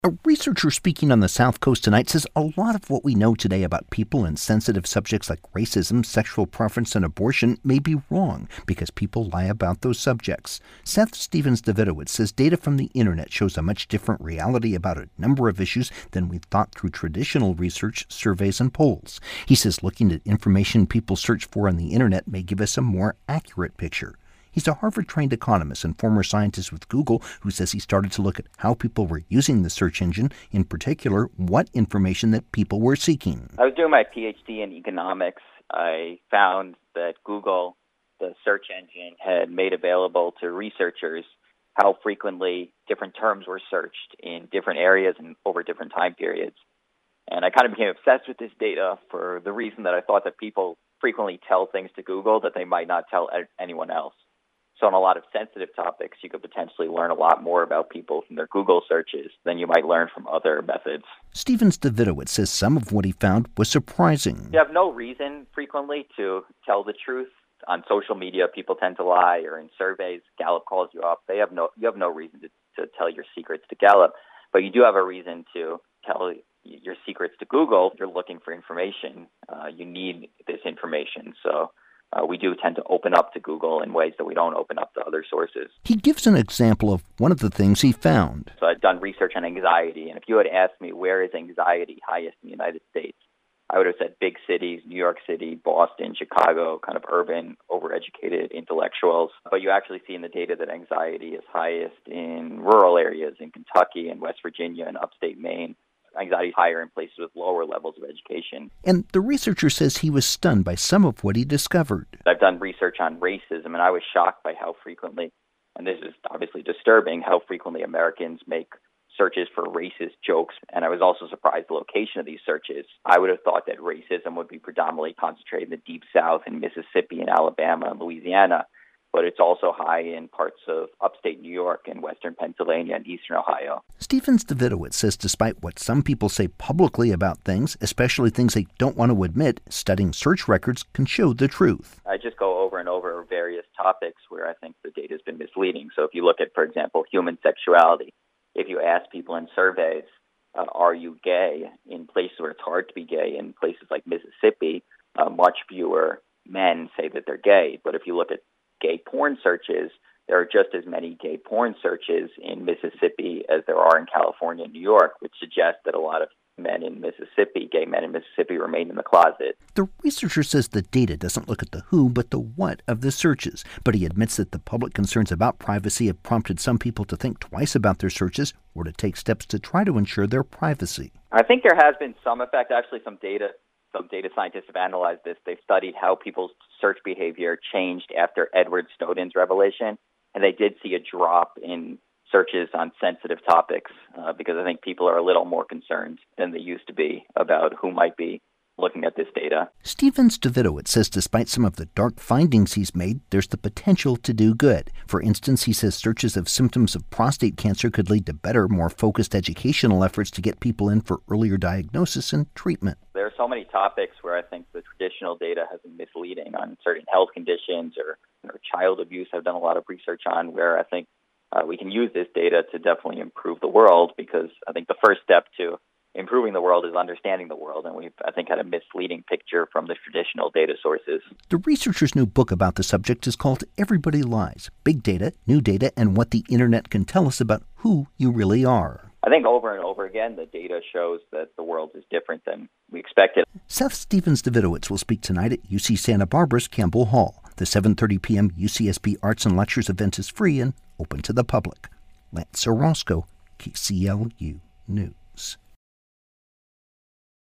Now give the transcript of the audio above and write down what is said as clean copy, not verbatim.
A researcher speaking on the South Coast tonight says a lot of what we know today about people and sensitive subjects like racism, sexual preference, and abortion may be wrong because people lie about those subjects. Seth Stephens-Davidowitz says data from the internet shows a much different reality about a number of issues than we thought through traditional research, surveys, and polls. He says looking at information people search for on the internet may give us a more accurate picture. He's a Harvard-trained economist and former scientist with Google who says he started to look at how people were using the search engine, in particular, what information that people were seeking. I was doing my PhD in economics. I found that Google, the search engine, had made available to researchers how frequently different terms were searched in different areas and over different time periods. And I kind of became obsessed with this data for the reason that I thought that people frequently tell things to Google that they might not tell anyone else. So on a lot of sensitive topics, you could potentially learn a lot more about people from their Google searches than you might learn from other methods. Stephens-Davidowitz says some of what he found was surprising. You have no reason frequently to tell the truth. On social media, people tend to lie, or in surveys, Gallup calls you up. You have no reason to tell your secrets to Gallup, but you do have a reason to tell your secrets to Google. If you're looking for information, you need this information. So we do tend to open up to Google in ways that we don't open up to other sources. He gives an example of one of the things he found. So I've done research on anxiety, and if you had asked me where is anxiety highest in the United States, I would have said big cities, New York City, Boston, Chicago, kind of urban, overeducated intellectuals. But you actually see in the data that anxiety is highest in rural areas in Kentucky and West Virginia and upstate Maine. Anxiety is higher in places with lower levels of education. And the researcher says he was stunned by some of what he discovered. I've done research on racism, and I was shocked by how frequently, and this is obviously disturbing, how frequently Americans make searches for racist jokes. And I was also surprised the location of these searches. I would have thought that racism would be predominantly concentrated in the Deep South, in Mississippi and Alabama and Louisiana. But it's also high in parts of upstate New York and western Pennsylvania and eastern Ohio. Stephens-Davidowitz says despite what some people say publicly about things, especially things they don't want to admit, studying search records can show the truth. I just go over and over various topics where I think the data has been misleading. So if you look at, for example, human sexuality, if you ask people in surveys, are you gay, in places where it's hard to be gay, in places like Mississippi, much fewer men say that they're gay. But if you look at gay porn searches, there are just as many gay porn searches in Mississippi as there are in California and New York, which suggests that a lot of gay men in Mississippi remain in the closet. The researcher says the data doesn't look at the who but the what of the searches, but he admits that the public concerns about privacy have prompted some people to think twice about their searches or to take steps to try to ensure their privacy. I think there has been some effect. Actually, some data scientists have analyzed this. They've studied how people's search behavior changed after Edward Snowden's revelation, and they did see a drop in searches on sensitive topics because I think people are a little more concerned than they used to be about who might be looking at this data. Stephens-Davidowitz says despite some of the dark findings he's made, there's the potential to do good. For instance, he says searches of symptoms of prostate cancer could lead to better, more focused educational efforts to get people in for earlier diagnosis and treatment. There are so many topics where I think the traditional data has been misleading on certain health conditions or child abuse. I've done a lot of research on where I think we can use this data to definitely improve the world, because I think the first step to improving the world is understanding the world, and we've, I think, had a misleading picture from the traditional data sources. The researcher's new book about the subject is called Everybody Lies: Big Data, New Data, and What the Internet Can Tell Us About Who You Really Are. I think over and over again, the data shows that the world is different than we expected. Seth Stephens-Davidowitz will speak tonight at UC Santa Barbara's Campbell Hall. The 7:30 p.m. UCSB Arts and Lectures event is free and open to the public. Lance Orozco, KCLU News.